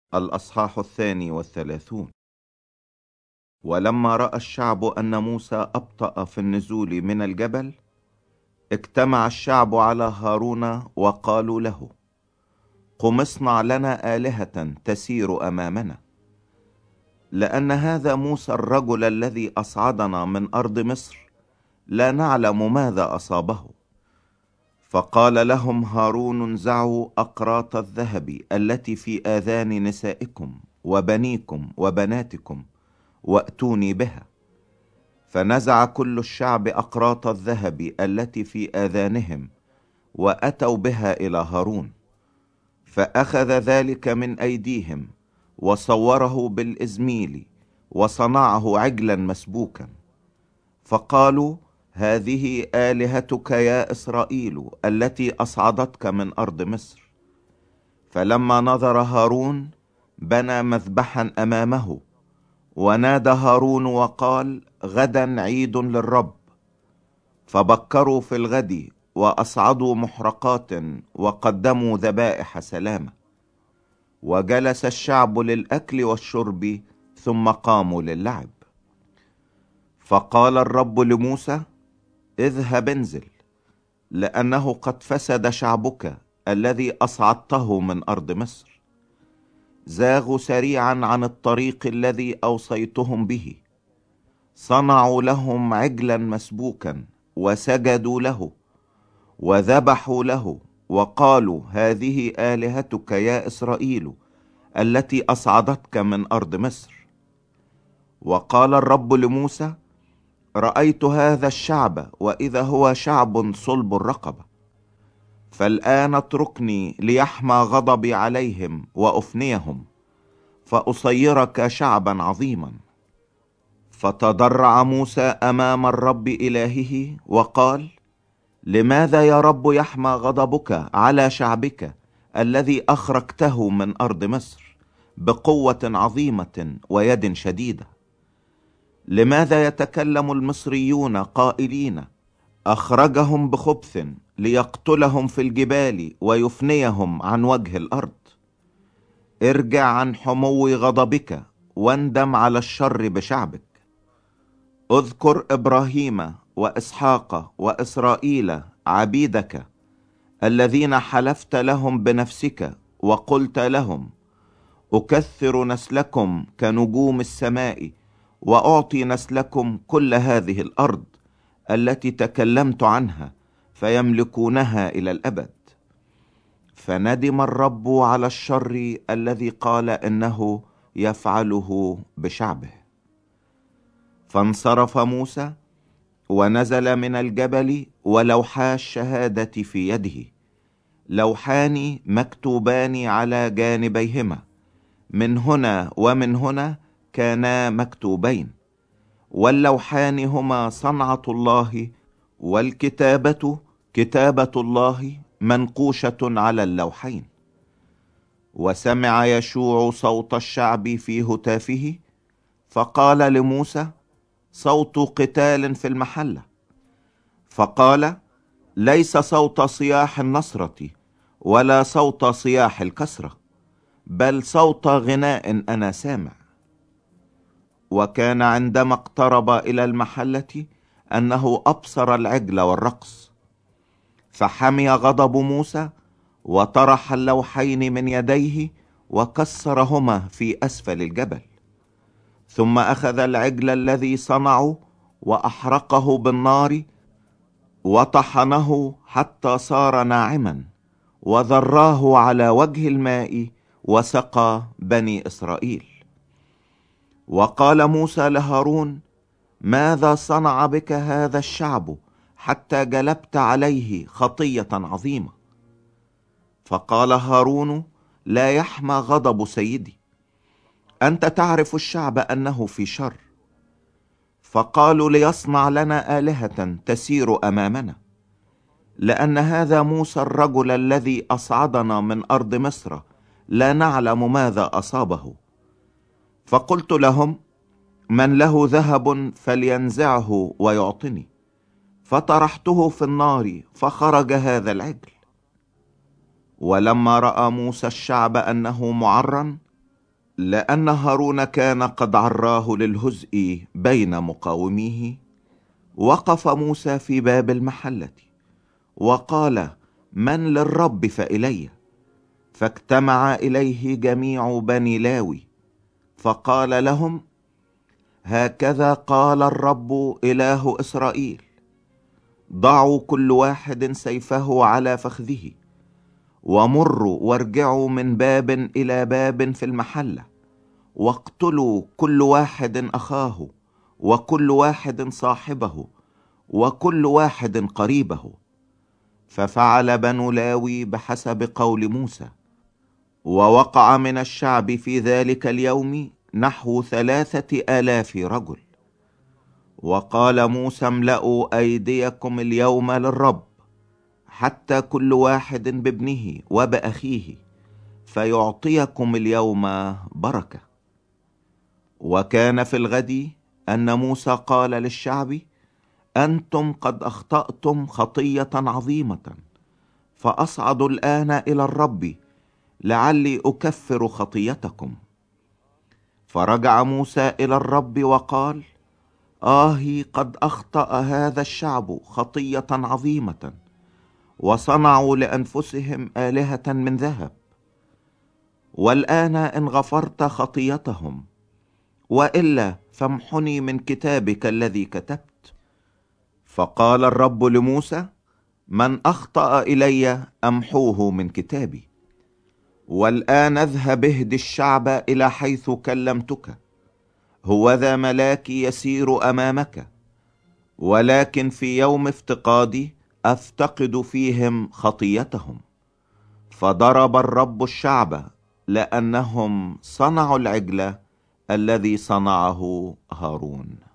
الأصحاح 32. ولما رأى الشعب أن موسى أبطأ في النزول من الجبل، اجتمع الشعب على هارون وقالوا له: قم اصنع لنا آلهة تسير أمامنا، لأن هذا موسى الرجل الذي أصعدنا من أرض مصر لا نعلم ماذا أصابه. فقال لهم هارون: انزعوا أقراط الذهب التي في آذان نسائكم وبنيكم وبناتكم وأتوني بها. فنزع كل الشعب أقراط الذهب التي في آذانهم وأتوا بها إلى هارون، فأخذ ذلك من أيديهم وصوره بالإزميل وصنعه عجلا مسبوكا. فقالوا: هذه آلهتك يا إسرائيل التي أصعدتك من أرض مصر. فلما نظر هارون بنى مذبحا أمامه، ونادى هارون وقال: غدا عيد للرب. فبكروا في الغد وأصعدوا محرقات وقدموا ذبائح سلامة، وجلس الشعب للأكل والشرب، ثم قاموا للعب. فقال الرب لموسى: اذهب انزل، لأنه قد فسد شعبك الذي أصعدته من أرض مصر. زاغوا سريعا عن الطريق الذي أوصيتهم به، صنعوا لهم عجلا مسبوكا وسجدوا له وذبحوا له، وقالوا: هذه آلهتك يا إسرائيل التي أصعدتك من أرض مصر. وقال الرب لموسى: رأيت هذا الشعب وإذا هو شعب صلب الرقبة، فالآن اتركني ليحمى غضبي عليهم وأفنيهم، فأصيرك شعبا عظيما. فتضرع موسى أمام الرب إلهه وقال: لماذا يا رب يحمى غضبك على شعبك الذي أخرجته من أرض مصر بقوة عظيمة ويد شديدة؟ لماذا يتكلم المصريون قائلين: أخرجهم بخبث ليقتلهم في الجبال ويفنيهم عن وجه الأرض؟ ارجع عن حمو غضبك واندم على الشر بشعبك. اذكر إبراهيم وإسحاق وإسرائيل عبيدك الذين حلفت لهم بنفسك وقلت لهم: أكثر نسلكم كنجوم السماء، وأعطي نسلكم كل هذه الأرض التي تكلمت عنها، فيملكونها إلى الأبد. فندم الرب على الشر الذي قال إنه يفعله بشعبه. فانصرف موسى ونزل من الجبل، ولوحا الشهادة في يده، لوحان مكتوبان على جانبيهما، من هنا ومن هنا كانا مكتوبين، واللوحان هما صنعة الله، والكتابة كتابة الله منقوشة على اللوحين. وسمع يشوع صوت الشعب في هتافه، فقال لموسى: صوت قتال في المحلة. فقال: ليس صوت صياح النصرة ولا صوت صياح الكسرة، بل صوت غناء أنا سامع. وكان عندما اقترب إلى المحلة أنه أبصر العجل والرقص، فحمي غضب موسى وطرح اللوحين من يديه وكسرهما في أسفل الجبل. ثم أخذ العجل الذي صنعه وأحرقه بالنار وطحنه حتى صار ناعما، وذراه على وجه الماء وسقى بني إسرائيل. وقال موسى لهارون: ماذا صنع بك هذا الشعب حتى جلبت عليه خطية عظيمة؟ فقال هارون: لا يحمى غضب سيدي، أنت تعرف الشعب أنه في شر. فقالوا: ليصنع لنا آلهة تسير أمامنا، لأن هذا موسى الرجل الذي أصعدنا من أرض مصر لا نعلم ماذا أصابه. فقلت لهم: من له ذهب فلينزعه ويعطني. فطرحته في النار فخرج هذا العجل. ولما رأى موسى الشعب أنه معرا، لأن هارون كان قد عراه للهزء بين مقاوميه، وقف موسى في باب المحلة وقال: من للرب فإلي. فاجتمع إليه جميع بني لاوي، فقال لهم: هكذا قال الرب إله إسرائيل: ضعوا كل واحد سيفه على فخذه، ومروا وارجعوا من باب إلى باب في المحلة، واقتلوا كل واحد أخاه، وكل واحد صاحبه، وكل واحد قريبه. ففعل بنو لاوي بحسب قول موسى. ووقع من الشعب في ذلك اليوم نحو 3,000 رجل. وقال موسى: املأوا أيديكم اليوم للرب، حتى كل واحد بابنه وبأخيه، فيعطيكم اليوم بركة. وكان في الغد أن موسى قال للشعب: أنتم قد أخطأتم خطية عظيمة، فأصعد الآن إلى الرب لعلي أكفر خطيتكم. فرجع موسى إلى الرب وقال: قد أخطأ هذا الشعب خطية عظيمة، وصنعوا لأنفسهم آلهة من ذهب. والآن إن غفرت خطيتهم، وإلا فامحني من كتابك الذي كتبت. فقال الرب لموسى: من أخطأ إلي أمحوه من كتابي. والآن اذهب اهد الشعب إلى حيث كلمتك، هوذا ملاكي يسير أمامك، ولكن في يوم افتقادي أفتقد فيهم خطيتهم. فضرب الرب الشعب لأنهم صنعوا العجل الذي صنعه هارون.